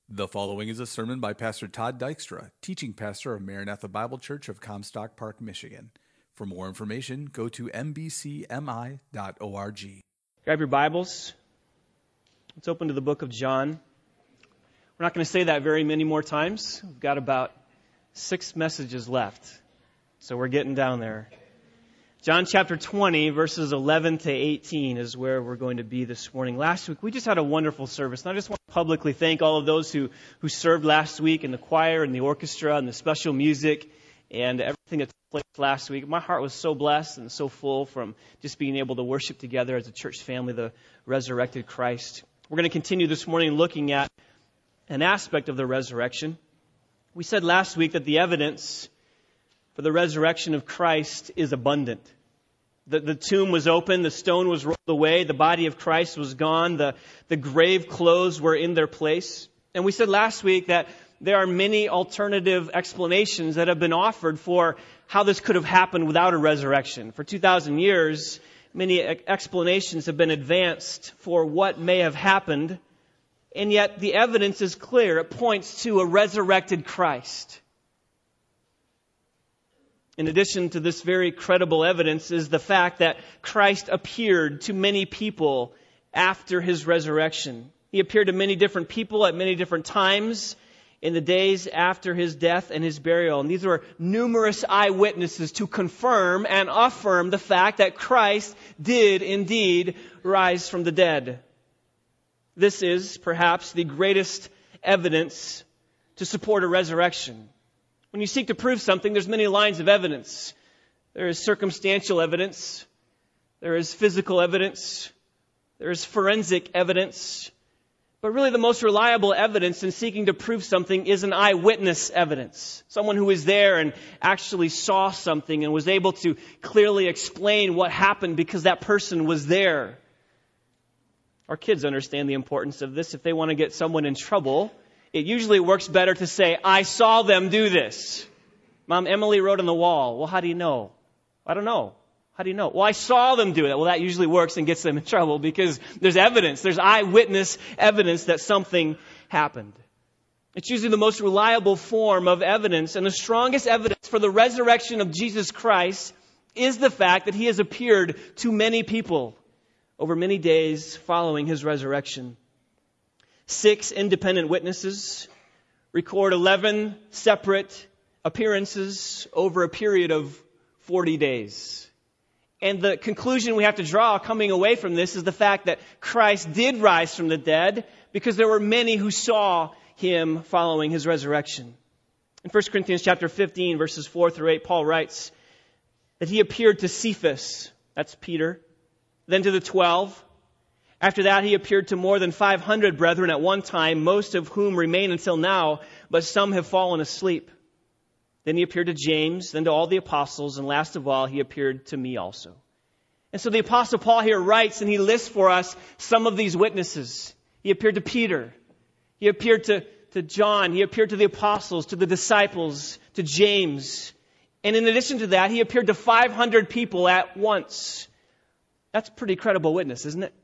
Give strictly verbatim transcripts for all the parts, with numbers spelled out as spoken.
The following is a sermon by Pastor Todd Dykstra, teaching pastor of Maranatha Bible Church of Comstock Park, Michigan. For more information, go to m b c m i dot org. Grab your Bibles. Let's open to the book of John. We're not going to say that very many more times. We've got about six messages left, so we're getting down there. John chapter twenty, verses eleven to eighteen is where we're going to be this morning. Last week, we just had a wonderful service, and I just want to publicly thank all of those who, who served last week in the choir and the orchestra and the special music and everything that took place last week. My heart was so blessed and so full from just being able to worship together as a church family, the resurrected Christ. We're going to continue this morning looking at an aspect of the resurrection. We said last week that the evidence for the resurrection of Christ is abundant. The, the tomb was open, the stone was rolled away, the body of Christ was gone, the, the grave clothes were in their place. And we said last week that there are many alternative explanations that have been offered for how this could have happened without a resurrection. For two thousand years, many explanations have been advanced for what may have happened, and yet the evidence is clear. It points to a resurrected Christ. In addition to this very credible evidence is the fact that Christ appeared to many people after his resurrection. He appeared to many different people at many different times in the days after his death and his burial. And these were numerous eyewitnesses to confirm and affirm the fact that Christ did indeed rise from the dead. This is perhaps the greatest evidence to support a resurrection. When you seek to prove something, there's many lines of evidence. There is circumstantial evidence. There is physical evidence. There is forensic evidence. But really the most reliable evidence in seeking to prove something is an eyewitness evidence. Someone who was there and actually saw something and was able to clearly explain what happened because that person was there. Our kids understand the importance of this. If they want to get someone in trouble, it usually works better to say, I saw them do this. Mom, Emily wrote on the wall. Well, how do you know? I don't know. How do you know? Well, I saw them do it. Well, that usually works and gets them in trouble because there's evidence. There's eyewitness evidence that something happened. It's usually the most reliable form of evidence, and the strongest evidence for the resurrection of Jesus Christ is the fact that he has appeared to many people over many days following his resurrection. Six independent witnesses record eleven separate appearances over a period of forty days. And the conclusion we have to draw coming away from this is the fact that Christ did rise from the dead because there were many who saw him following his resurrection. In First Corinthians chapter fifteen, verses four through eight, Paul writes that he appeared to Cephas, that's Peter, then to the twelve. After that, he appeared to more than five hundred brethren at one time, most of whom remain until now, but some have fallen asleep. Then he appeared to James, then to all the apostles, and last of all, he appeared to me also. And so the apostle Paul here writes, and he lists for us some of these witnesses. He appeared to Peter. He appeared to, to John. He appeared to the apostles, to the disciples, to James. And in addition to that, he appeared to five hundred people at once. That's a pretty credible witness, isn't it?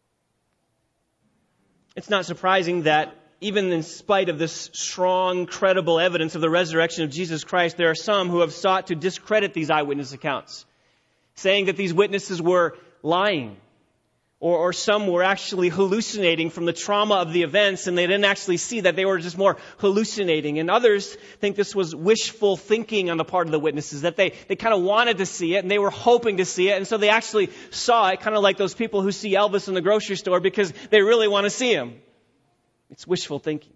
It's not surprising that even in spite of this strong, credible evidence of the resurrection of Jesus Christ, there are some who have sought to discredit these eyewitness accounts, saying that these witnesses were lying, or, or some were actually hallucinating from the trauma of the events, and they didn't actually see that they were just more hallucinating. And others think this was wishful thinking on the part of the witnesses, that they, they kind of wanted to see it, and they were hoping to see it, and so they actually saw it, kind of like those people who see Elvis in the grocery store because they really want to see him. It's wishful thinking.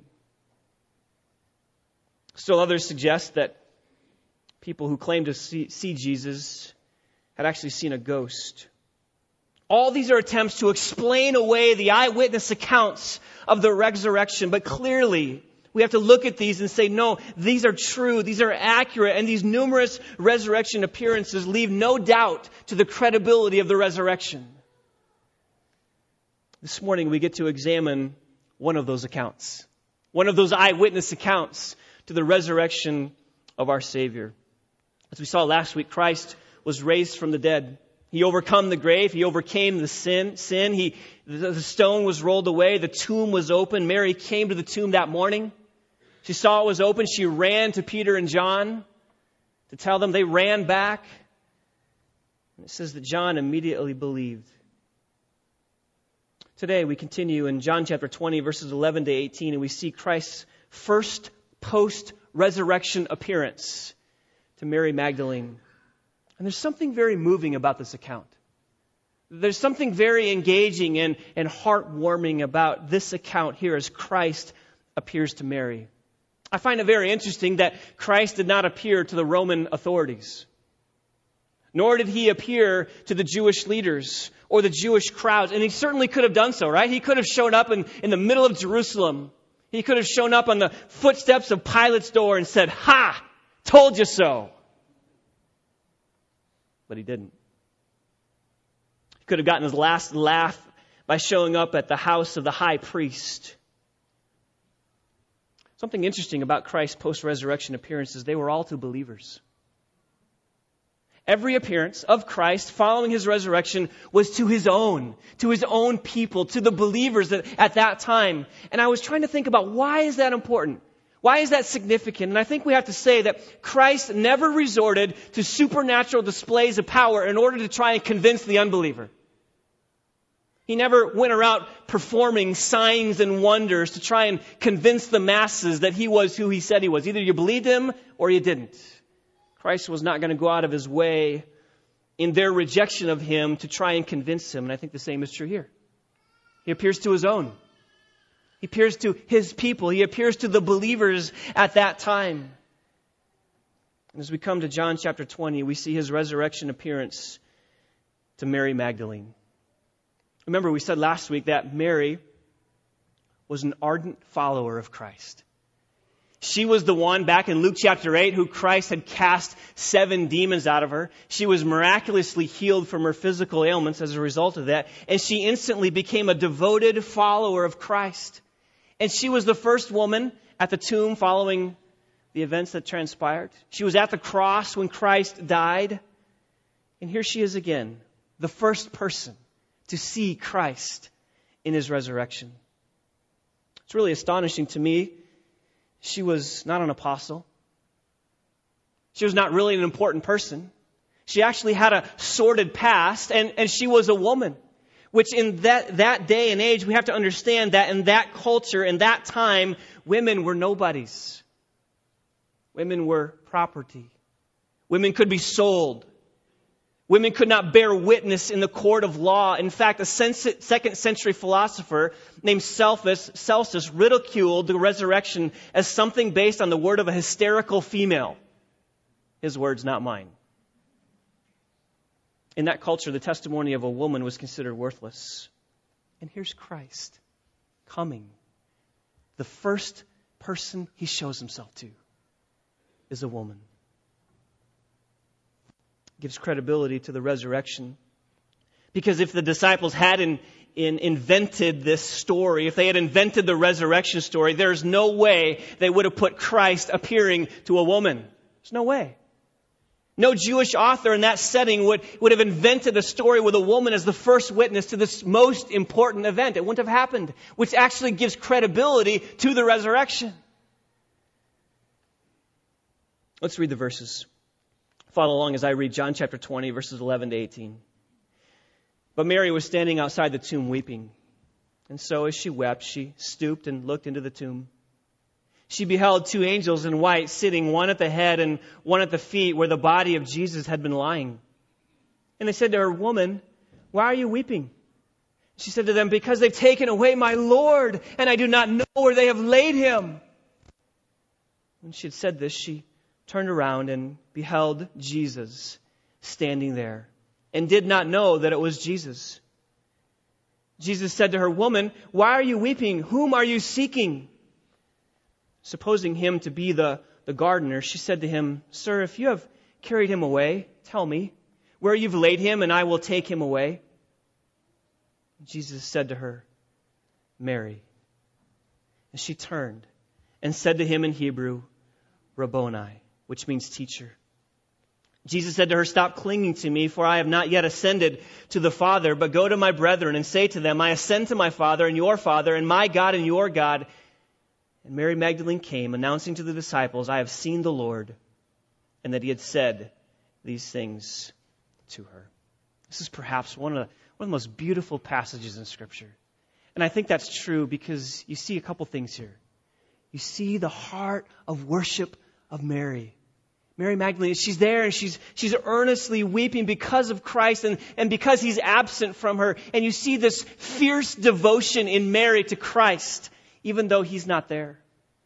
Still others suggest that people who claim to see, see Jesus had actually seen a ghost. All these are attempts to explain away the eyewitness accounts of the resurrection, but clearly we have to look at these and say, no, these are true, these are accurate, and these numerous resurrection appearances leave no doubt to the credibility of the resurrection. This morning we get to examine one of those accounts, one of those eyewitness accounts to the resurrection of our Savior. As we saw last week, Christ was raised from the dead. He overcome the grave. He overcame the sin. Sin. He, the, the stone was rolled away. The tomb was open. Mary came to the tomb that morning. She saw it was open. She ran to Peter and John to tell them. They ran back. And it says that John immediately believed. Today we continue in John chapter twenty, verses eleven to eighteen, and we see Christ's first post-resurrection appearance to Mary Magdalene. And there's something very moving about this account. There's something very engaging and, and heartwarming about this account here as Christ appears to Mary. I find it very interesting that Christ did not appear to the Roman authorities, nor did he appear to the Jewish leaders or the Jewish crowds. And he certainly could have done so, right? He could have shown up in, in the middle of Jerusalem. He could have shown up on the footsteps of Pilate's door and said, "Ha! Told you so." But he didn't. He could have gotten his last laugh by showing up at the house of the high priest. Something interesting about Christ's post-resurrection appearances, they were all to believers. Every appearance of Christ following his resurrection was to his own, to his own people, to the believers at, at that time. And I was trying to think about, why is that important? Why is that significant? And I think we have to say that Christ never resorted to supernatural displays of power in order to try and convince the unbeliever. He never went around performing signs and wonders to try and convince the masses that he was who he said he was. Either you believed him or you didn't. Christ was not going to go out of his way in their rejection of him to try and convince him. And I think the same is true here. He appears to his own. He appears to his people. He appears to the believers at that time. And as we come to John chapter twenty, we see his resurrection appearance to Mary Magdalene. Remember, we said last week that Mary was an ardent follower of Christ. She was the one back in Luke chapter eight who Christ had cast seven demons out of her. She was miraculously healed from her physical ailments as a result of that. And she instantly became a devoted follower of Christ. And she was the first woman at the tomb following the events that transpired. She was at the cross when Christ died. And here she is again, the first person to see Christ in his resurrection. It's really astonishing to me. She was not an apostle. She was not really an important person. She actually had a sordid past, and, and she was a woman. Which in that, that day and age, we have to understand that in that culture, in that time, women were nobodies. Women were property. Women could be sold. Women could not bear witness in the court of law. In fact, a second century philosopher named Celsus ridiculed the resurrection as something based on the word of a hysterical female. His words, not mine. In that culture, the testimony of a woman was considered worthless. And here's Christ coming. The first person he shows himself to is a woman. Gives credibility to the resurrection. Because if the disciples hadn't in, invented this story, if they had invented the resurrection story, there's no way they would have put Christ appearing to a woman. There's no way. No Jewish author in that setting would, would have invented a story with a woman as the first witness to this most important event. It wouldn't have happened, which actually gives credibility to the resurrection. Let's read the verses. Follow along as I read John chapter twenty, verses eleven to eighteen. But Mary was standing outside the tomb weeping. And so as she wept, she stooped and looked into the tomb. She beheld two angels in white sitting, one at the head and one at the feet, where the body of Jesus had been lying. And they said to her, "Woman, why are you weeping?" She said to them, "Because they've taken away my Lord, and I do not know where they have laid him." When she had said this, she turned around and beheld Jesus standing there, and did not know that it was Jesus. Jesus said to her, "Woman, why are you weeping? Whom are you seeking?" Supposing him to be the, the gardener, she said to him, "Sir, if you have carried him away, tell me where you've laid him, and I will take him away." Jesus said to her, "Mary." And she turned and said to him in Hebrew, "Rabboni," which means teacher. Jesus said to her, "Stop clinging to me, for I have not yet ascended to the Father, but go to my brethren and say to them, I ascend to my Father and your Father, and my God and your God." And Mary Magdalene came, announcing to the disciples, "I have seen the Lord," and that he had said these things to her. This is perhaps one of the, one of the most beautiful passages in Scripture. And I think that's true because you see a couple things here. You see the heart of worship of Mary. Mary Magdalene, she's there and she's she's earnestly weeping because of Christ and, and because he's absent from her. And you see this fierce devotion in Mary to Christ, even though he's not there.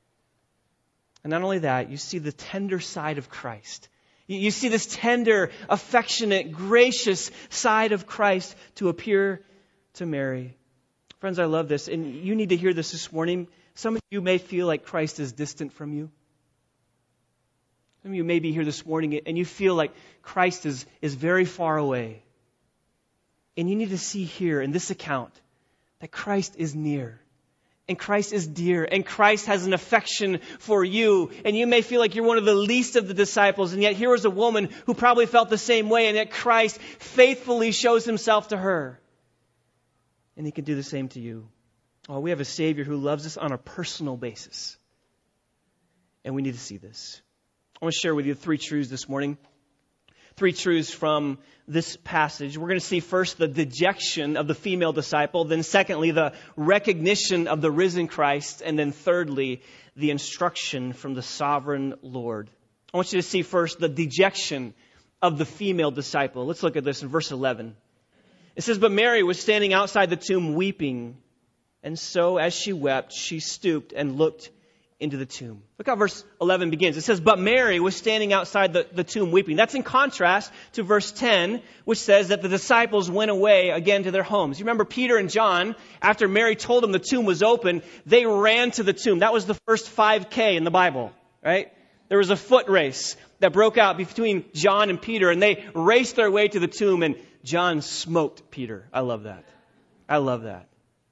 And not only that, you see the tender side of Christ. You, you see this tender, affectionate, gracious side of Christ to appear to Mary. Friends, I love this. And you need to hear this this morning. Some of you may feel like Christ is distant from you. Some of you may be here this morning and you feel like Christ is, is very far away. And you need to see here in this account that Christ is near. And Christ is dear. And Christ has an affection for you. And you may feel like you're one of the least of the disciples. And yet here is a woman who probably felt the same way. And yet Christ faithfully shows himself to her. And he can do the same to you. Oh, we have a Savior who loves us on a personal basis. And we need to see this. I want to share with you three truths this morning. Three truths from this passage. We're going to see first the dejection of the female disciple. Then secondly, the recognition of the risen Christ. And then thirdly, the instruction from the sovereign Lord. I want you to see first the dejection of the female disciple. Let's look at this in verse eleven. It says, "But Mary was standing outside the tomb weeping. And so as she wept, she stooped and looked into the tomb." Look how verse eleven begins. It says, "But Mary was standing outside the, the tomb weeping." That's in contrast to verse ten, which says that the disciples went away again to their homes. You remember Peter and John, after Mary told them the tomb was open, they ran to the tomb. That was the first five K in the Bible, right? There was a foot race that broke out between John and Peter, and they raced their way to the tomb, and John smoked Peter. I love that. I love that.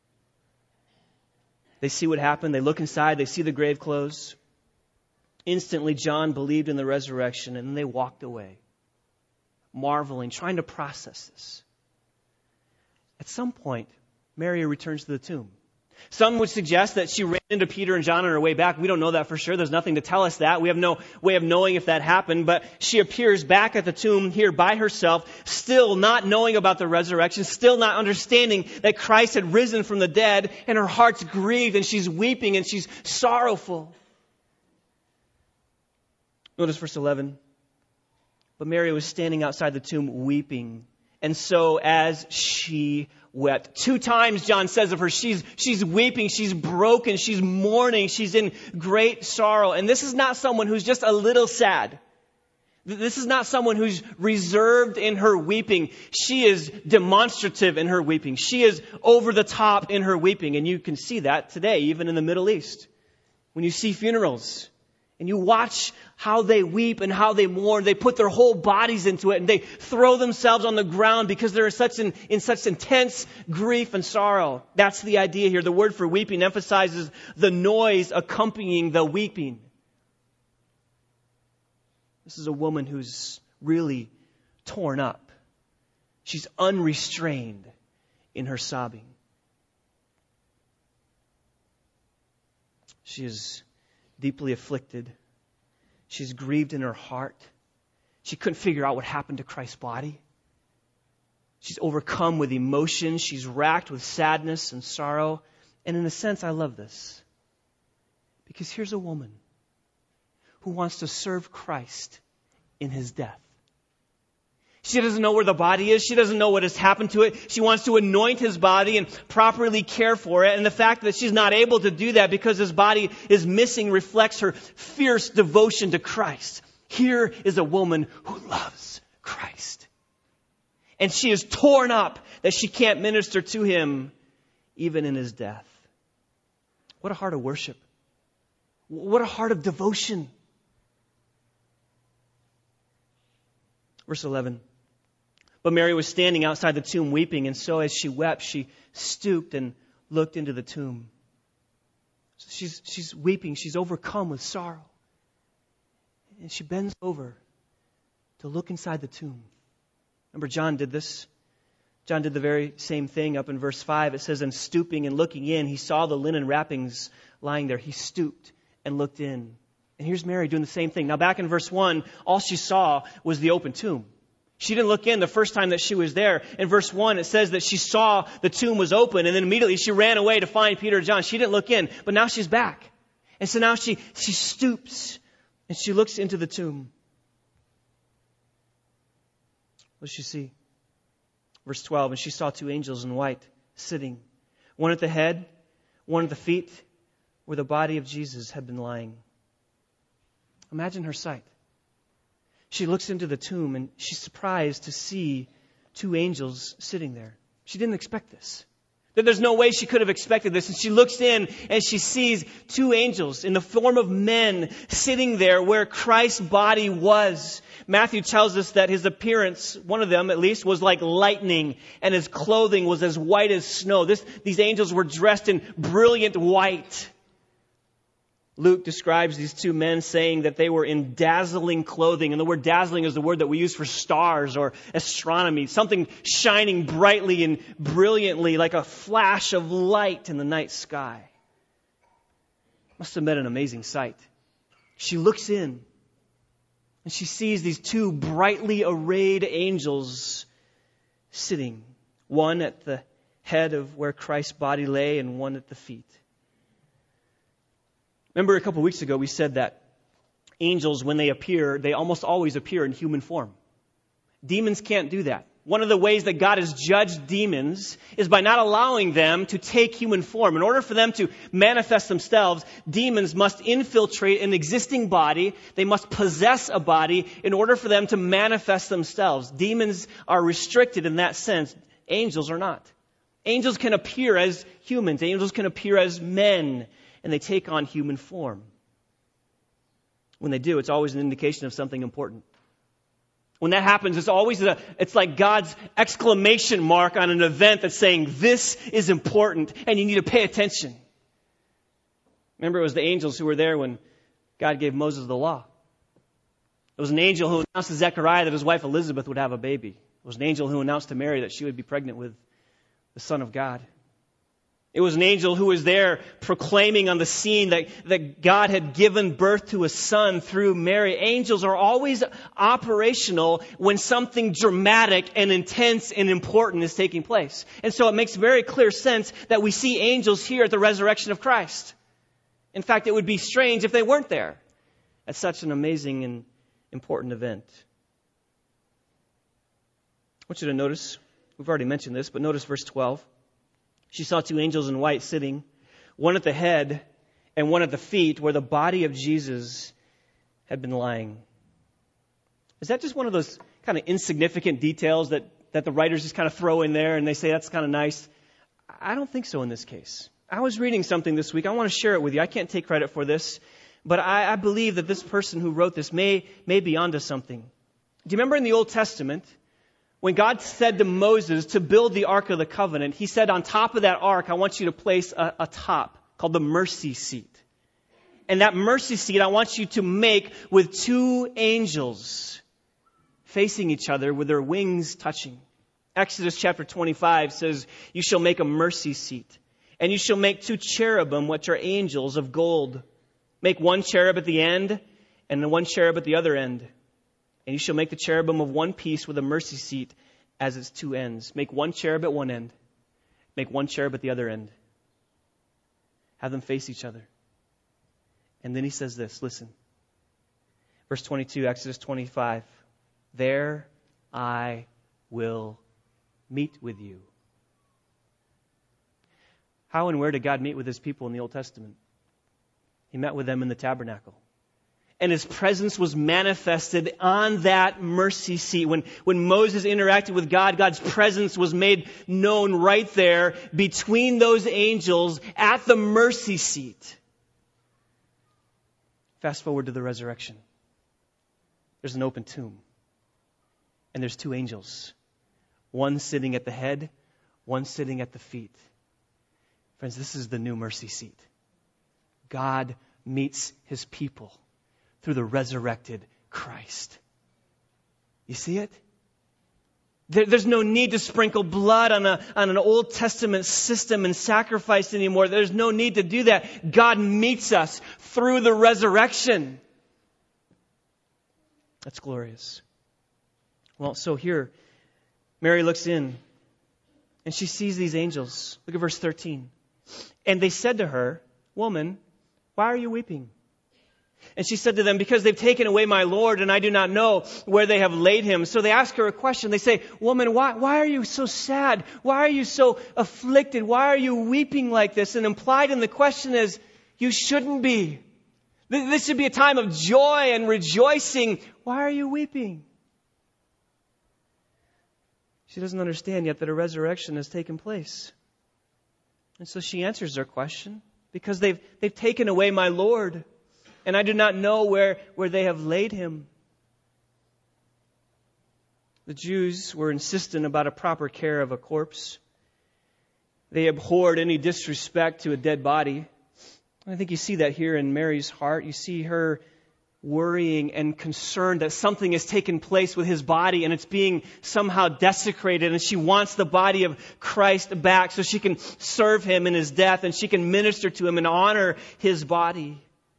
They see what happened. They look inside. They see the grave clothes. Instantly, John believed in the resurrection, and then they walked away, marveling, trying to process this. At some point, Mary returns to the tomb. Some would suggest that she ran into Peter and John on her way back. We don't know that for sure. There's nothing to tell us that. We have no way of knowing if that happened. But she appears back at the tomb here by herself, still not knowing about the resurrection, still not understanding that Christ had risen from the dead, and her heart's grieved, and she's weeping, and she's sorrowful. Notice verse eleven. "But Mary was standing outside the tomb weeping. And so as she wept." Two times John says of her, she's, she's weeping, she's broken, she's mourning, she's in great sorrow. And this is not someone who's just a little sad. This is not someone who's reserved in her weeping. She is demonstrative in her weeping. She is over the top in her weeping. And you can see that today, even in the Middle East. When you see funerals, and you watch how they weep and how they mourn, they put their whole bodies into it and they throw themselves on the ground because they're such in, in such intense grief and sorrow. That's the idea here. The word for weeping emphasizes the noise accompanying the weeping. This is a woman who's really torn up. She's unrestrained in her sobbing. She is deeply afflicted. She's grieved in her heart. She couldn't figure out what happened to Christ's body. She's overcome with emotion. She's racked with sadness and sorrow. And in a sense, I love this. Because here's a woman who wants to serve Christ in his death. She doesn't know where the body is. She doesn't know what has happened to it. She wants to anoint his body and properly care for it. And the fact that she's not able to do that because his body is missing reflects her fierce devotion to Christ. Here is a woman who loves Christ. And she is torn up that she can't minister to him even in his death. What a heart of worship. What a heart of devotion. Verse eleven. "But Mary was standing outside the tomb weeping, and so as she wept, she stooped and looked into the tomb." So she's, she's weeping. She's overcome with sorrow. And she bends over to to look inside the tomb. Remember, John did this. John did the very same thing up in verse five. It says, and stooping and looking in, he saw the linen wrappings lying there. He stooped and looked in. And here's Mary doing the same thing. Now back in verse one, all she saw was the open tomb. She didn't look in the first time that she was there. In verse one, it says that she saw the tomb was open, and then immediately she ran away to find Peter and John. She didn't look in, but now she's back. And so now she, she stoops and she looks into the tomb. What does she see? Verse twelve, and she saw two angels in white sitting, one at the head, one at the feet, where the body of Jesus had been lying. Imagine her sight. She looks into the tomb and she's surprised to see two angels sitting there. She didn't expect this. That there's no way she could have expected this. And she looks in and she sees two angels in the form of men sitting there where Christ's body was. Matthew tells us that his appearance, one of them at least, was like lightning, and his clothing was as white as snow. This, these angels were dressed in brilliant white. Luke describes these two men saying that they were in dazzling clothing. And the word dazzling is the word that we use for stars or astronomy. Something shining brightly and brilliantly like a flash of light in the night sky. Must have been an amazing sight. She looks in and she sees these two brightly arrayed angels sitting. One at the head of where Christ's body lay and one at the feet. Remember a couple weeks ago we said that angels, when they appear, they almost always appear in human form. Demons can't do that. One of the ways that God has judged demons is by not allowing them to take human form. In order for them to manifest themselves, demons must infiltrate an existing body. They must possess a body in order for them to manifest themselves. Demons are restricted in that sense. Angels are not. Angels can appear as humans. Angels can appear as men. And they take on human form. When they do, it's always an indication of something important. When that happens, it's always a, it's like God's exclamation mark on an event that's saying, this is important and you need to pay attention. Remember, it was the angels who were there when God gave Moses the law. It was an angel who announced to Zechariah that his wife Elizabeth would have a baby. It was an angel who announced to Mary that she would be pregnant with the Son of God. It was an angel who was there proclaiming on the scene that, that God had given birth to a son through Mary. Angels are always operational when something dramatic and intense and important is taking place. And so it makes very clear sense that we see angels here at the resurrection of Christ. In fact, it would be strange if they weren't there at such an amazing and important event. I want you to notice, we've already mentioned this, but notice verse twelve. She saw two angels in white sitting, one at the head and one at the feet where the body of Jesus had been lying. Is that just one of those kind of insignificant details that, that the writers just kind of throw in there and they say that's kind of nice? I don't think so in this case. I was reading something this week. I want to share it with you. I can't take credit for this, but I, I believe that this person who wrote this may, may be onto something. Do you remember in the Old Testament, when God said to Moses to build the Ark of the Covenant, he said on top of that Ark, I want you to place a, a top called the mercy seat. And that mercy seat I want you to make with two angels facing each other with their wings touching. Exodus chapter twenty-five says, you shall make a mercy seat. And you shall make two cherubim, which are angels of gold. Make one cherub at the end and then one cherub at the other end. And you shall make the cherubim of one piece with a mercy seat as its two ends. Make one cherub at one end. Make one cherub at the other end. Have them face each other. And then he says this, listen. Verse twenty-two, Exodus twenty-five. There I will meet with you. How and where did God meet with his people in the Old Testament? He met with them in the tabernacle. And his presence was manifested on that mercy seat. When, when Moses interacted with God, God's presence was made known right there between those angels at the mercy seat. Fast forward to the resurrection. There's an open tomb. And there's two angels. One sitting at the head, one sitting at the feet. Friends, this is the new mercy seat. God meets his people through the resurrected Christ. You see it? There, there's no need to sprinkle blood on, a, on an Old Testament system and sacrifice anymore. There's no need to do that. God meets us through the resurrection. That's glorious. Well, so here, Mary looks in and she sees these angels. Look at verse thirteen. And they said to her, "Woman, why are you weeping?" And she said to them, "Because they've taken away my Lord, and I do not know where they have laid him." So they ask her a question. They say, "Woman, why, why are you so sad? Why are you so afflicted? Why are you weeping like this?" And implied in the question is, you shouldn't be. This should be a time of joy and rejoicing. Why are you weeping? She doesn't understand yet that a resurrection has taken place. And so she answers their question, "Because they've, they've taken away my Lord, and I do not know where, where they have laid him." The Jews were insistent about a proper care of a corpse. They abhorred any disrespect to a dead body. I think you see that here in Mary's heart. You see her worrying and concerned that something has taken place with his body and it's being somehow desecrated, and she wants the body of Christ back so she can serve him in his death and she can minister to him and honor his body.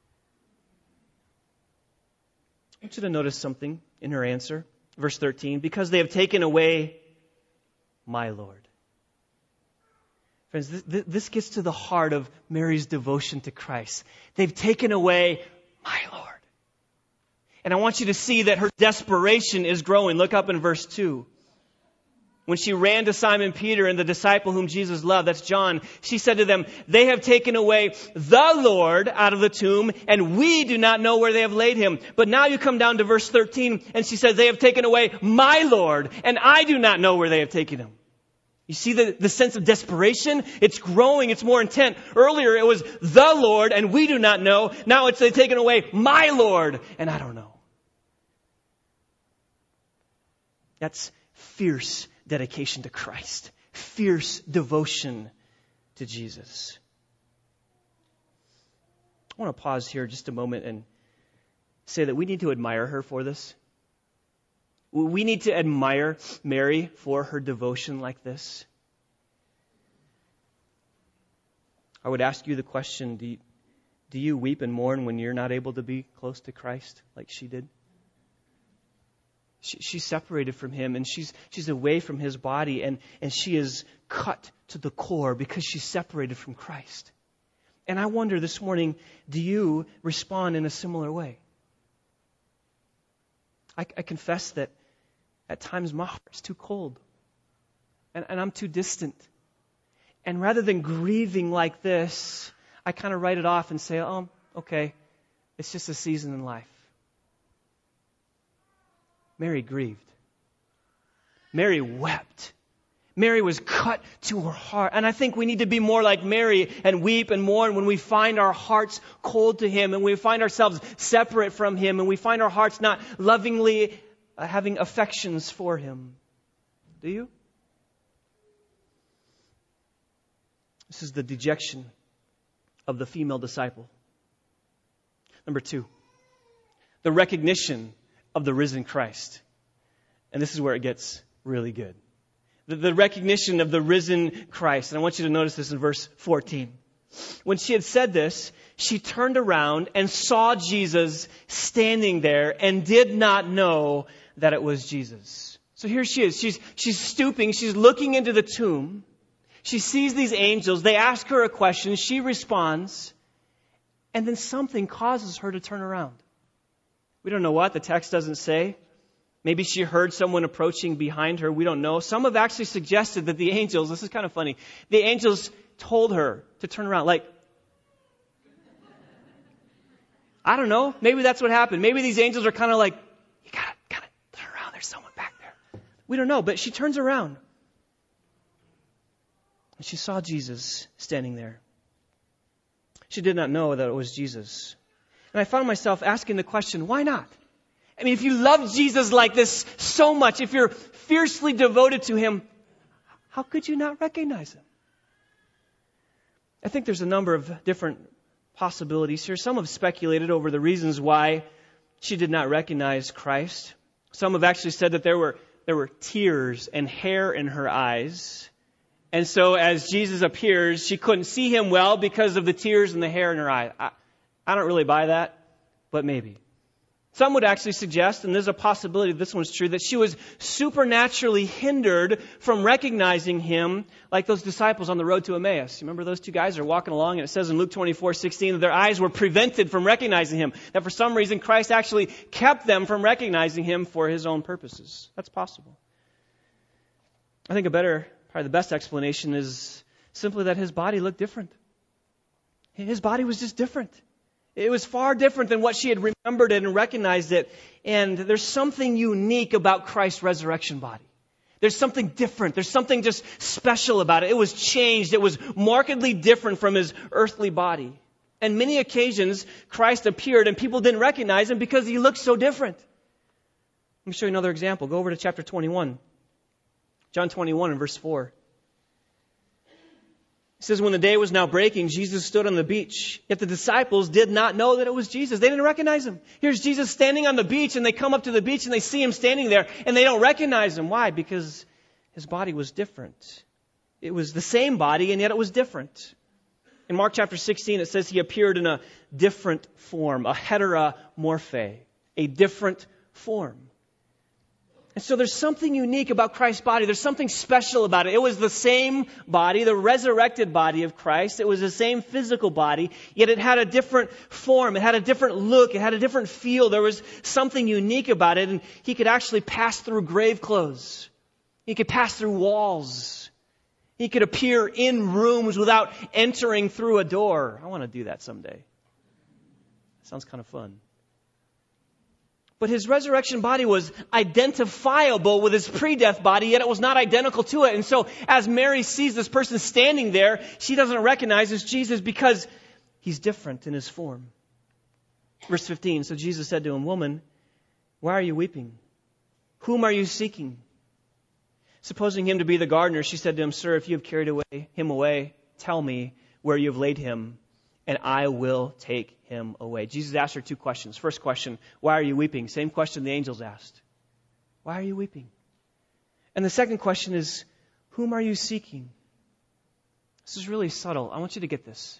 I want you to notice something in her answer. Verse thirteen, "Because they have taken away my Lord." Friends, this, this gets to the heart of Mary's devotion to Christ. They've taken away my Lord. And I want you to see that her desperation is growing. Look up in verse two. When she ran to Simon Peter and the disciple whom Jesus loved, that's John, she said to them, "They have taken away the Lord out of the tomb, and we do not know where they have laid him." But now you come down to verse thirteen, and she says, "They have taken away my Lord, and I do not know where they have taken him." You see the, the sense of desperation? It's growing. It's more intent. Earlier it was the Lord, and we do not know. Now it's they've taken away my Lord, and I don't know. That's fierce dedication to Christ. Fierce devotion to Jesus. I want to pause here just a moment and say that we need to admire her for this. We need to admire Mary for her devotion like this. I would ask you the question, do you, do you weep and mourn when you're not able to be close to Christ like she did? She, she's separated from him, and she's she's away from his body, and, and she is cut to the core because she's separated from Christ. And I wonder this morning, do you respond in a similar way? I, I confess that at times my heart's too cold, and, and I'm too distant. And rather than grieving like this, I kind of write it off and say, "Oh, okay, it's just a season in life." Mary grieved. Mary wept. Mary was cut to her heart. And I think we need to be more like Mary and weep and mourn when we find our hearts cold to him and we find ourselves separate from him and we find our hearts not lovingly uh, having affections for him. Do you? This is the dejection of the female disciple. Number two, the recognition of the risen Christ. And this is where it gets really good. The, the recognition of the risen Christ. And I want you to notice this in verse fourteen. When she had said this, she turned around and saw Jesus standing there and did not know that it was Jesus. So here she is. She's, she's stooping. She's looking into the tomb. She sees these angels. They ask her a question. She responds. And then something causes her to turn around. We don't know what. The text doesn't say. Maybe she heard someone approaching behind her. We don't know. Some have actually suggested that the angels, this is kind of funny, the angels told her to turn around. Like, I don't know. Maybe that's what happened. Maybe these angels are kind of like, you got to kind of turn around. There's someone back there. We don't know. But she turns around. And she saw Jesus standing there. She did not know that it was Jesus. And I found myself asking the question, why not? I mean, if you love Jesus like this so much, if you're fiercely devoted to him, how could you not recognize him? I think there's a number of different possibilities here. Some have speculated over the reasons why she did not recognize Christ. Some have actually said that there were there were tears and hair in her eyes. And so as Jesus appears, she couldn't see him well because of the tears and the hair in her eye. I, I don't really buy that, but maybe. Some would actually suggest, and there's a possibility this one's true, that she was supernaturally hindered from recognizing him like those disciples on the road to Emmaus. You remember those two guys are walking along, and it says in Luke twenty-four sixteen that their eyes were prevented from recognizing him. That for some reason Christ actually kept them from recognizing him for his own purposes. That's possible. I think a better, probably the best explanation is simply that his body looked different. His body was just different. It was far different than what she had remembered it and recognized it. And there's something unique about Christ's resurrection body. There's something different. There's something just special about it. It was changed. It was markedly different from his earthly body. And many occasions, Christ appeared and people didn't recognize him because he looked so different. Let me show you another example. Go over to chapter twenty-one. John twenty-one and verse four. It says, when the day was now breaking, Jesus stood on the beach. Yet the disciples did not know that it was Jesus. They didn't recognize him. Here's Jesus standing on the beach, and they come up to the beach and they see him standing there, and they don't recognize him. Why? Because his body was different. It was the same body, and yet it was different. In Mark chapter sixteen, it says he appeared in a different form, a heteromorphe, a different form. And so there's something unique about Christ's body. There's something special about it. It was the same body, the resurrected body of Christ. It was the same physical body, yet it had a different form. It had a different look. It had a different feel. There was something unique about it. And he could actually pass through grave clothes. He could pass through walls. He could appear in rooms without entering through a door. I want to do that someday. Sounds kind of fun. But his resurrection body was identifiable with his pre-death body, yet it was not identical to it. And so as Mary sees this person standing there, she doesn't recognize it's Jesus because he's different in his form. Verse fifteen, so Jesus said to him, woman, why are you weeping? Whom are you seeking? Supposing him to be the gardener, she said to him, sir, if you have carried away him away, tell me where you have laid him, and I will take him away. Jesus asked her two questions. First question, why are you weeping? Same question the angels asked. Why are you weeping? And the second question is, whom are you seeking? This is really subtle. I want you to get this.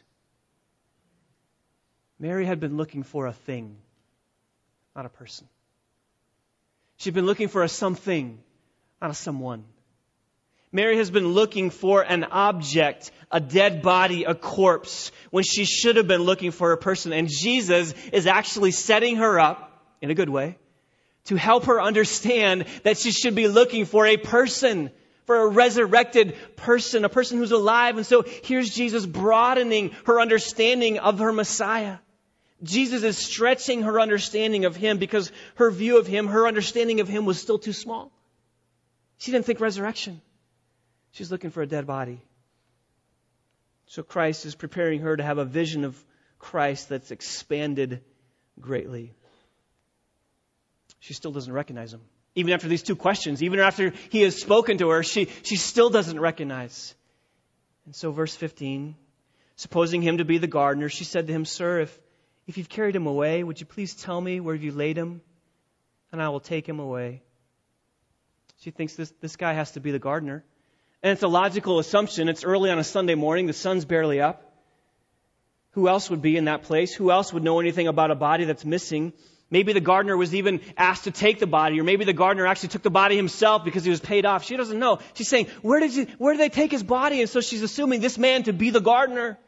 Mary had been looking for a thing, not a person. She'd been looking for a something, not a someone. Mary has been looking for an object, a dead body, a corpse, when she should have been looking for a person. And Jesus is actually setting her up, in a good way, to help her understand that she should be looking for a person, for a resurrected person, a person who's alive. And so here's Jesus broadening her understanding of her Messiah. Jesus is stretching her understanding of him because her view of him, her understanding of him was still too small. She didn't think resurrection. She's looking for a dead body. So Christ is preparing her to have a vision of Christ that's expanded greatly. She still doesn't recognize him. Even after these two questions, even after he has spoken to her, she, she still doesn't recognize. And so verse fifteen, supposing him to be the gardener, she said to him, sir, if, if you've carried him away, would you please tell me where you laid him, and I will take him away. She thinks this, this guy has to be the gardener. And it's a logical assumption. It's early on a Sunday morning. The sun's barely up. Who else would be in that place? Who else would know anything about a body that's missing? Maybe the gardener was even asked to take the body, or maybe the gardener actually took the body himself because he was paid off. She doesn't know. She's saying, where did you, where did they take his body? And so she's assuming this man to be the gardener.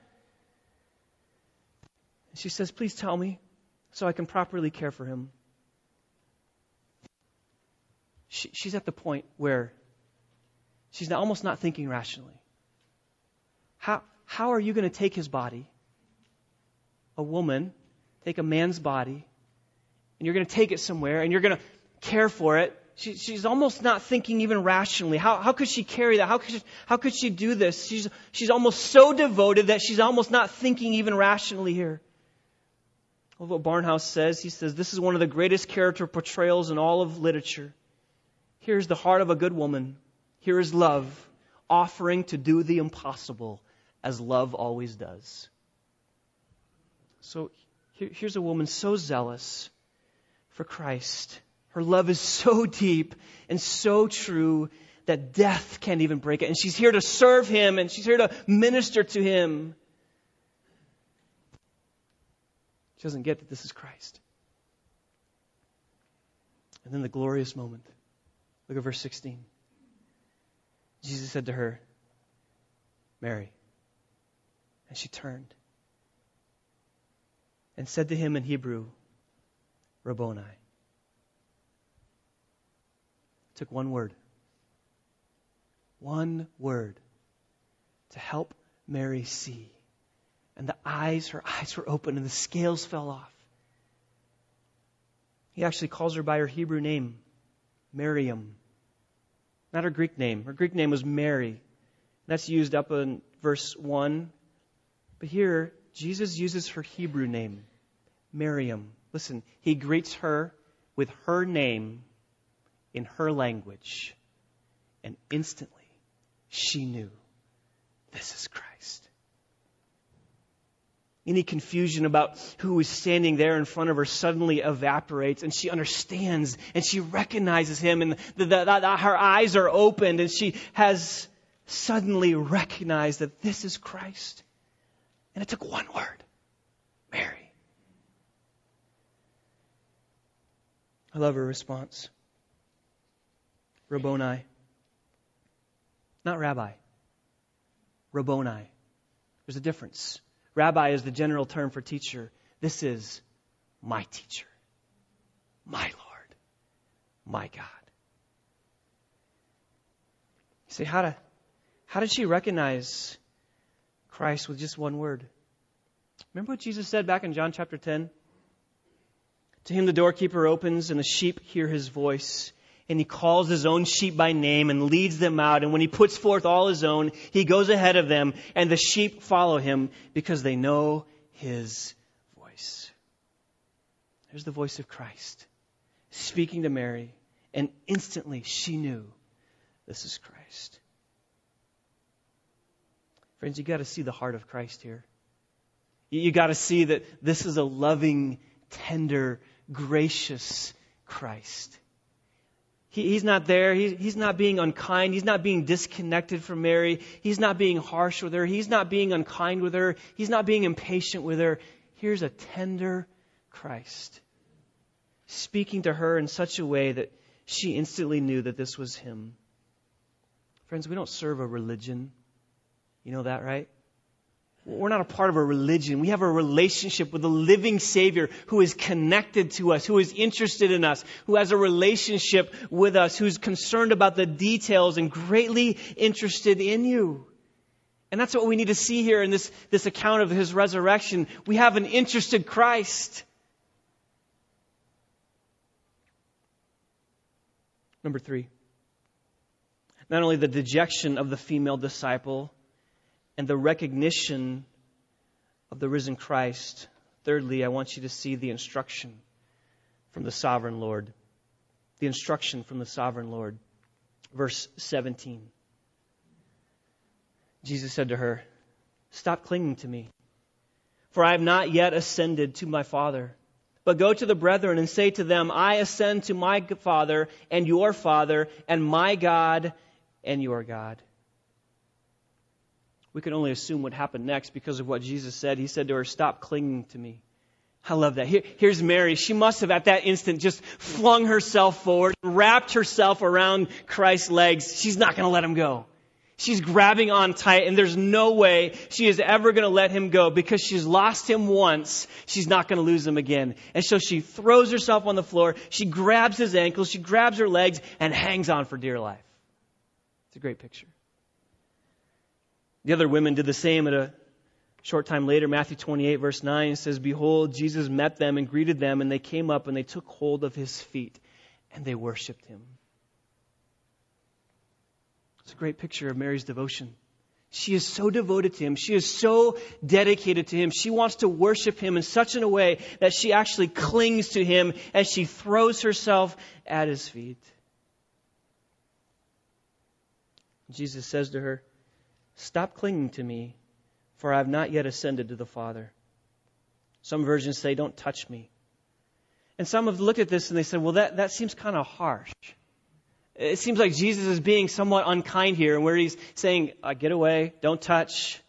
She says, please tell me so I can properly care for him. She, she's at the point where she's not, almost not thinking rationally. How, how are you going to take his body, a woman, take a man's body, and you're going to take it somewhere, and you're going to care for it? She, she's almost not thinking even rationally. How, how could she carry that? How could she, how could she do this? She's, she's almost so devoted that she's almost not thinking even rationally here. Well, what Barnhouse says, he says, this is one of the greatest character portrayals in all of literature. Here's the heart of a good woman. Here is love, offering to do the impossible, as love always does. So here, here's a woman so zealous for Christ Her love is so deep and so true that death can't even break it. And she's here to serve him, and she's here to minister to him. She doesn't get that this is Christ. And then the glorious moment. Look at verse sixteen. Jesus said to her, Mary. And she turned and said to him in Hebrew, Rabboni. It took one word. One word to help Mary see. And the eyes, her eyes were open and the scales fell off. He actually calls her by her Hebrew name, Miriam. Not her Greek name. Her Greek name was Mary. That's used up in verse one. But here, Jesus uses her Hebrew name, Miriam. Listen, he greets her with her name in her language. And instantly, she knew, this is Christ. Any confusion about who is standing there in front of her suddenly evaporates, and she understands and she recognizes him, and the, the, the, her eyes are opened, and she has suddenly recognized that this is Christ. And it took one word, Mary. I love her response. Rabboni. Not rabbi. Rabboni. There's a difference. Rabbi is the general term for teacher. This is my teacher. My Lord. My God. You say, how, to, how did she recognize Christ with just one word? Remember what Jesus said back in John chapter ten? To him the doorkeeper opens and the sheep hear his voice. And he calls his own sheep by name and leads them out. And when he puts forth all his own, he goes ahead of them. And the sheep follow him because they know his voice. There's the voice of Christ speaking to Mary. And instantly she knew this is Christ. Friends, you got to see the heart of Christ here. You got to see that this is a loving, tender, gracious Christ. He, he's not there. He, he's not being unkind. He's not being disconnected from Mary. He's not being harsh with her. He's not being unkind with her. He's not being impatient with her. Here's a tender Christ speaking to her in such a way that she instantly knew that this was him. Friends, we don't serve a religion. You know that, right? We're not a part of a religion. We have a relationship with a living Savior who is connected to us, who is interested in us, who has a relationship with us, who's concerned about the details and greatly interested in you. And that's what we need to see here in this, this account of his resurrection. We have an interested Christ. Number three. Not only the dejection of the female disciple, and the recognition of the risen Christ. Thirdly, I want you to see the instruction from the sovereign Lord. The instruction from the sovereign Lord. Verse seventeen. Jesus said to her, "Stop clinging to me, for I have not yet ascended to my Father. But go to the brethren and say to them, I ascend to my Father and your Father, and my God and your God." We can only assume what happened next because of what Jesus said. He said to her, "Stop clinging to me." I love that. Here, here's Mary. She must have at that instant just flung herself forward, wrapped herself around Christ's legs. She's not going to let him go. She's grabbing on tight, and there's no way she is ever going to let him go because she's lost him once. She's not going to lose him again. And so she throws herself on the floor. She grabs his ankles. She grabs her legs and hangs on for dear life. It's a great picture. The other women did the same at a short time later. Matthew twenty-eight, verse nine says, "Behold, Jesus met them and greeted them, and they came up and they took hold of his feet, and they worshipped him." It's a great picture of Mary's devotion. She is so devoted to him. She is so dedicated to him. She wants to worship him in such a way that she actually clings to him as she throws herself at his feet. Jesus says to her, "Stop clinging to me, for I have not yet ascended to the Father." Some versions say, "Don't touch me." And some have looked at this and they said, well, that, that seems kind of harsh. It seems like Jesus is being somewhat unkind here, and where he's saying, uh, get away, don't touch.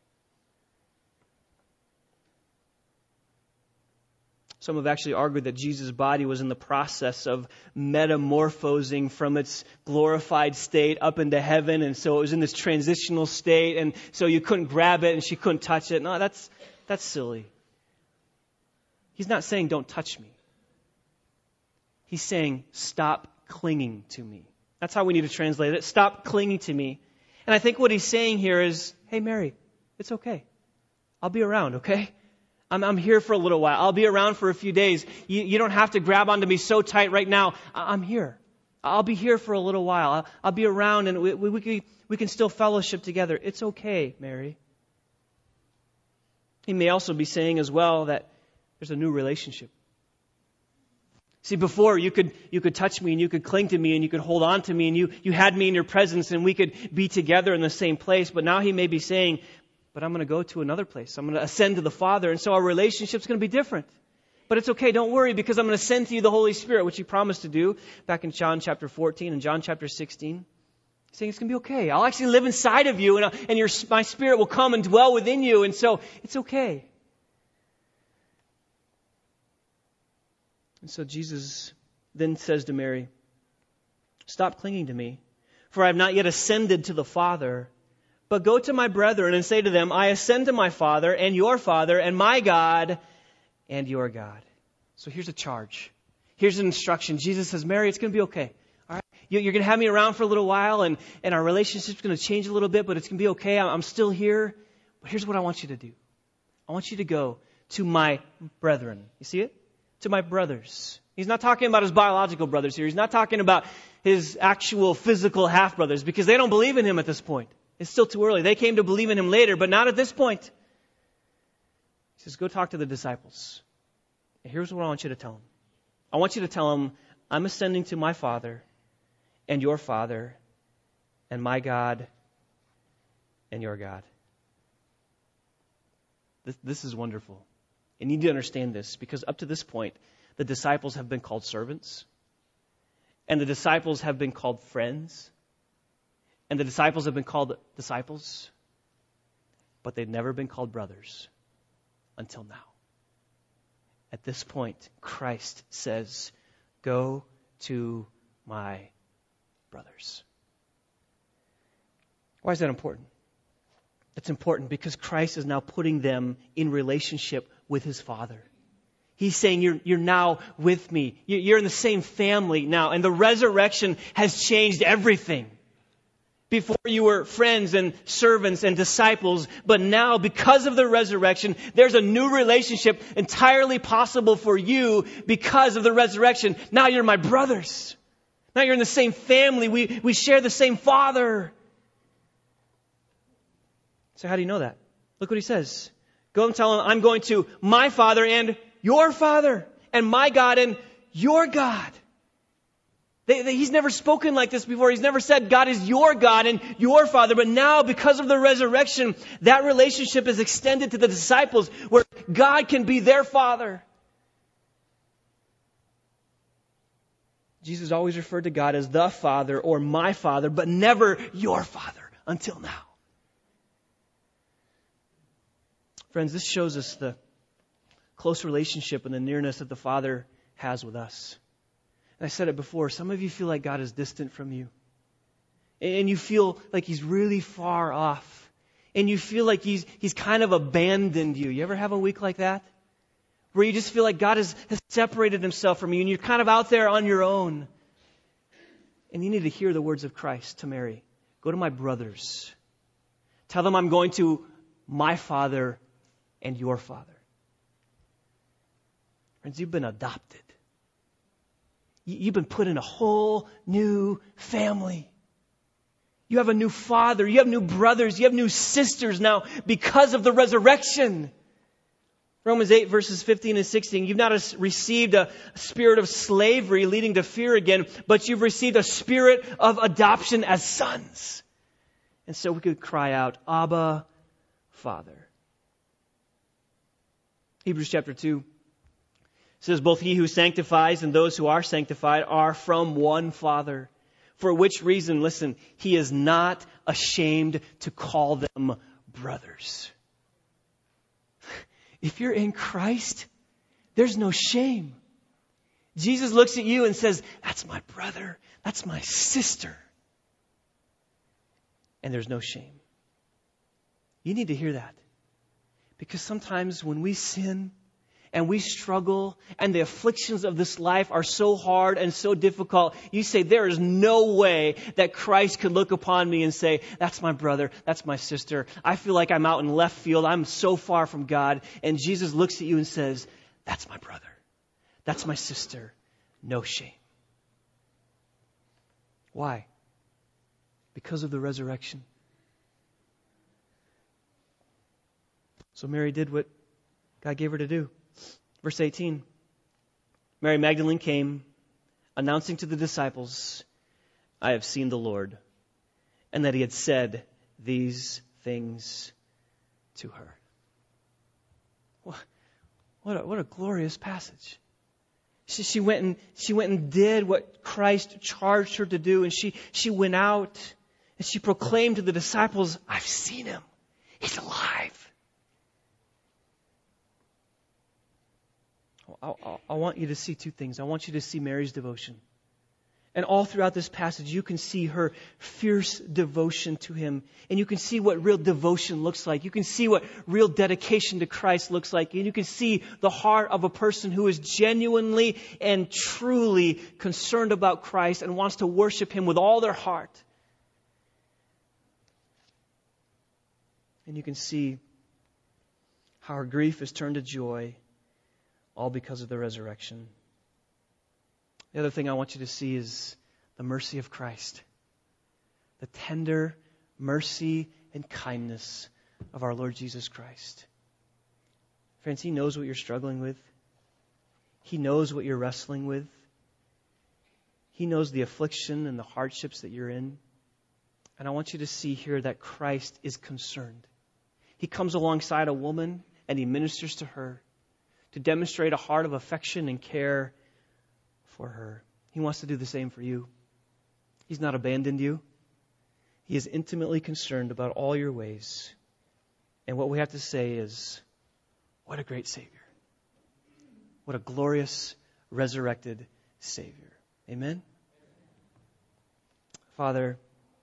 Some have actually argued that Jesus' body was in the process of metamorphosing from its glorified state up into heaven, and so it was in this transitional state, and so you couldn't grab it and she couldn't touch it. No, that's that's silly. He's not saying don't touch me. He's saying stop clinging to me. That's how we need to translate it. Stop clinging to me. And I think what he's saying here is, hey, Mary, it's okay. I'll be around, okay? I'm, I'm here for a little while. I'll be around for a few days. You, you don't have to grab onto me so tight right now. I, I'm here. I'll be here for a little while. I'll, I'll be around, and we, we, we, can, we can still fellowship together. It's okay, Mary. He may also be saying as well that there's a new relationship. See, before you could you could touch me and you could cling to me and you could hold on to me and you, you had me in your presence and we could be together in the same place. But now he may be saying, but I'm going to go to another place. I'm going to ascend to the Father. And so our relationship's going to be different. But it's okay. Don't worry, because I'm going to send to you the Holy Spirit, which he promised to do back in John chapter fourteen and John chapter sixteen. He's saying it's going to be okay. I'll actually live inside of you, and, I'll, and your, my Spirit will come and dwell within you. And so it's okay. And so Jesus then says to Mary, stop clinging to me, for I have not yet ascended to the Father. But go to my brethren and say to them, I ascend to my Father and your Father and my God and your God. So here's a charge. Here's an instruction. Jesus says, Mary, it's going to be okay. All right? You're going to have me around for a little while, and, and our relationship's going to change a little bit, but it's going to be okay. I'm still here. But here's what I want you to do. I want you to go to my brethren. You see it? To my brothers. He's not talking about his biological brothers here. He's not talking about his actual physical half-brothers, because they don't believe in him at this point. It's still too early. They came to believe in him later, but not at this point. He says, go talk to the disciples. And here's what I want you to tell them. I want you to tell them, I'm ascending to my Father and your Father and my God and your God. This, this is wonderful. And you need to understand this, because up to this point, the disciples have been called servants, and the disciples have been called friends, and the disciples have been called disciples, but they've never been called brothers until now. At this point, Christ says, go to my brothers. Why is that important? It's important because Christ is now putting them in relationship with his Father. He's saying, you're, you're now with me. You're in the same family now. And the resurrection has changed everything. Before you were friends and servants and disciples, but now because of the resurrection, there's a new relationship entirely possible for you because of the resurrection. Now you're my brothers. Now you're in the same family. We, we share the same Father. So how do you know that? Look what he says. Go and tell him, I'm going to my Father and your Father, and my God and your God. They, they, he's never spoken like this before. He's never said God is your God and your Father. But now, because of the resurrection, that relationship is extended to the disciples, where God can be their Father. Jesus always referred to God as the Father or my Father, but never your Father until now. Friends, this shows us the close relationship and the nearness that the Father has with us. And I said it before, some of you feel like God is distant from you. And you feel like He's really far off. And you feel like He's He's kind of abandoned you. You ever have a week like that? Where you just feel like God has, has separated Himself from you and you're kind of out there on your own. And you need to hear the words of Christ to Mary. Go to my brothers. Tell them I'm going to my Father and your Father. Friends, you've been adopted. You've been put in a whole new family. You have a new father. You have new brothers. You have new sisters now because of the resurrection. Romans eight verses fifteen and sixteen. You've not received a spirit of slavery leading to fear again, but you've received a spirit of adoption as sons. And so we could cry out, Abba, Father. Hebrews chapter two It says, both he who sanctifies and those who are sanctified are from one Father. For which reason, listen, he is not ashamed to call them brothers. If you're in Christ, there's no shame. Jesus looks at you and says, that's my brother, that's my sister. And there's no shame. You need to hear that. Because sometimes when we sin and we struggle and the afflictions of this life are so hard and so difficult, you say, there is no way that Christ could look upon me and say, that's my brother, that's my sister. I feel like I'm out in left field. I'm so far from God. And Jesus looks at you and says, that's my brother. That's my sister. No shame. Why? Because of the resurrection. So Mary did what God gave her to do. Verse eighteen. Mary Magdalene came, announcing to the disciples, I have seen the Lord, and that he had said these things to her. What, what, a, what a glorious passage. She, she went and she went and did what Christ charged her to do, and she, she went out and she proclaimed to the disciples, I've seen him. He's alive. I, I, I want you to see two things. I want you to see Mary's devotion. And all throughout this passage, you can see her fierce devotion to him. And you can see what real devotion looks like. You can see what real dedication to Christ looks like. And you can see the heart of a person who is genuinely and truly concerned about Christ and wants to worship him with all their heart. And you can see how her grief is turned to joy, all because of the resurrection. The other thing I want you to see is the mercy of Christ. The tender mercy and kindness of our Lord Jesus Christ. Friends, he knows what you're struggling with. He knows what you're wrestling with. He knows the affliction and the hardships that you're in. And I want you to see here that Christ is concerned. He comes alongside a woman and he ministers to her to demonstrate a heart of affection and care for her. He wants to do the same for you. He's not abandoned you. He is intimately concerned about all your ways. And what we have to say is, what a great Savior. What a glorious, resurrected Savior. Amen? Father,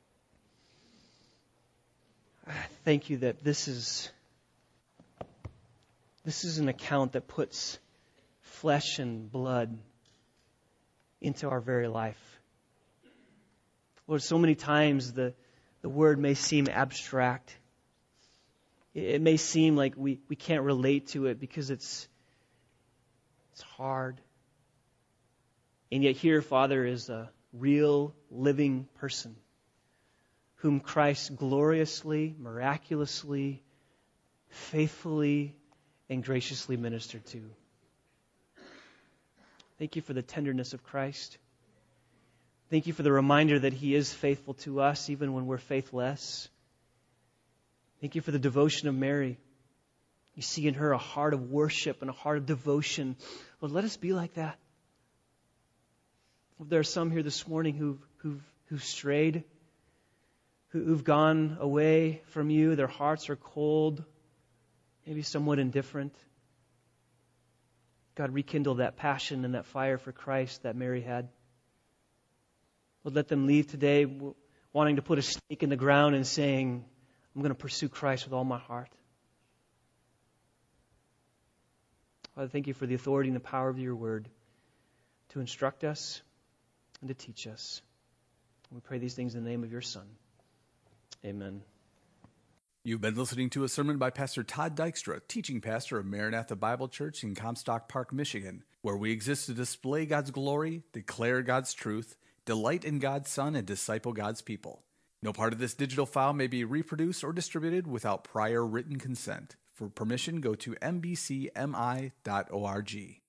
I thank you that this is, this is an account that puts flesh and blood into our very life. Lord, so many times the, the word may seem abstract. It, it may seem like we, we can't relate to it because it's it's hard. And yet here, Father, is a real living person whom Christ gloriously, miraculously, faithfully, and graciously ministered to. Thank you for the tenderness of Christ. Thank you for the reminder that he is faithful to us even when we're faithless. Thank you for the devotion of Mary. You see in her a heart of worship and a heart of devotion. Lord, let us be like that. There are some here this morning who've, who've, who've strayed, who, who've gone away from you. Their hearts are cold, maybe somewhat indifferent. God, rekindle that passion and that fire for Christ that Mary had. Lord, let them leave today wanting to put a stake in the ground and saying, I'm going to pursue Christ with all my heart. Father, thank you for the authority and the power of your word to instruct us and to teach us. We pray these things in the name of your Son. Amen. You've been listening to a sermon by Pastor Todd Dykstra, teaching pastor of Maranatha Bible Church in Comstock Park, Michigan, where we exist to display God's glory, declare God's truth, delight in God's Son, and disciple God's people. No part of this digital file may be reproduced or distributed without prior written consent. For permission, go to m b c m i dot org.